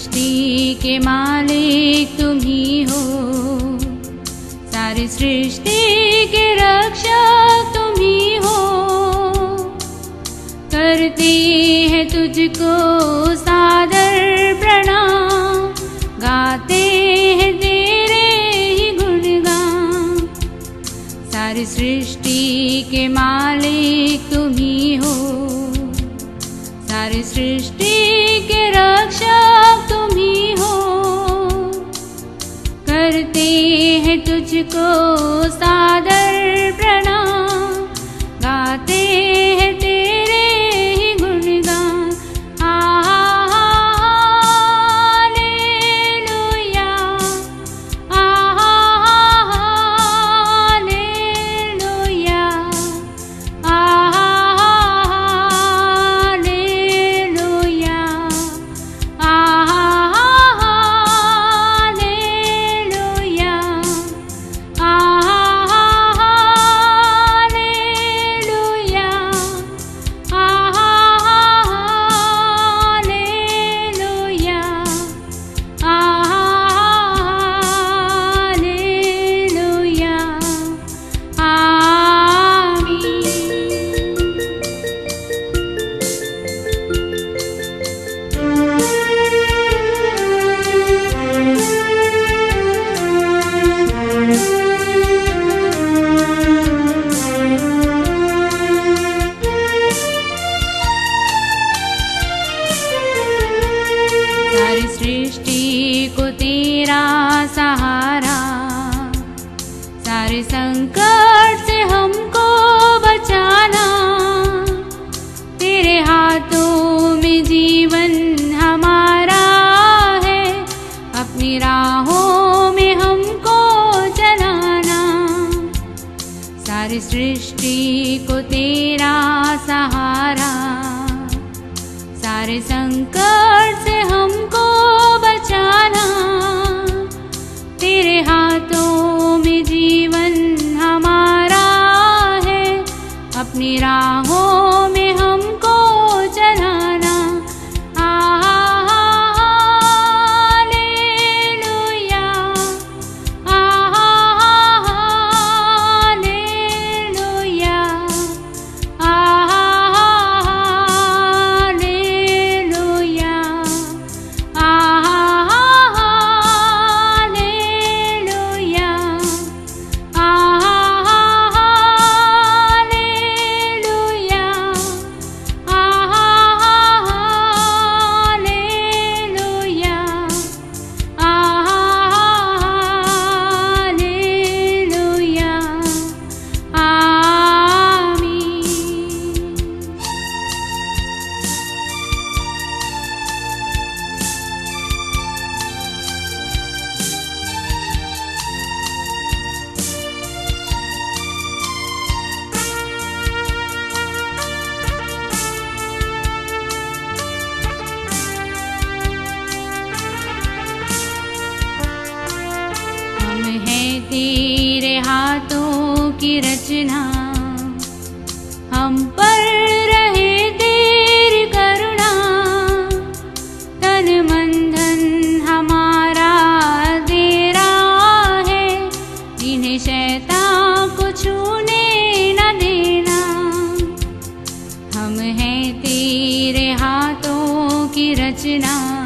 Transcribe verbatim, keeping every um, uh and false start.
सृष्टि के मालिक तुम ही हो, सारी सृष्टि के रक्षक तुम ही हो। करते हैं तुझको सादर प्रणाम, गाते हैं तेरे ही गुणगान। सारी सृष्टि के मालिक तुम ही हो, सारी सृष्टि के रक्षक तुम ही हो। करते हैं तुझको सादर प्रणाम, गाते हैं तेरे ही गुणगान। Hallelujah, hallelujah, hallelujah, hallelujah, hallelujah, hallelujah, hallelujah, आमीन। सारी सृष्टि को तेरा सहारा, सारे संकट से हमको बचाना। तेरे हाथों में जीवन हमारा है, अपनी राहों में हमको चलाना। सारी सृष्टि को तेरा सहारा, सारे संकट से हमको बचाना। तेरे हाथों में जीवन हमारा है, अपनी राहों में हमको चलाना। Hallelujah, hallelujah, hallelujah, hallelujah, hallelujah, hallelujah, hallelujah, आमीन। हम हैं तेरे हाथों की रचना, हम पर रहे तेरी करुणा। तन मन धन हमारा तेरा है, इन्हें शैतान को छूने न देना। हम हैं तेरे हाथों की रचना,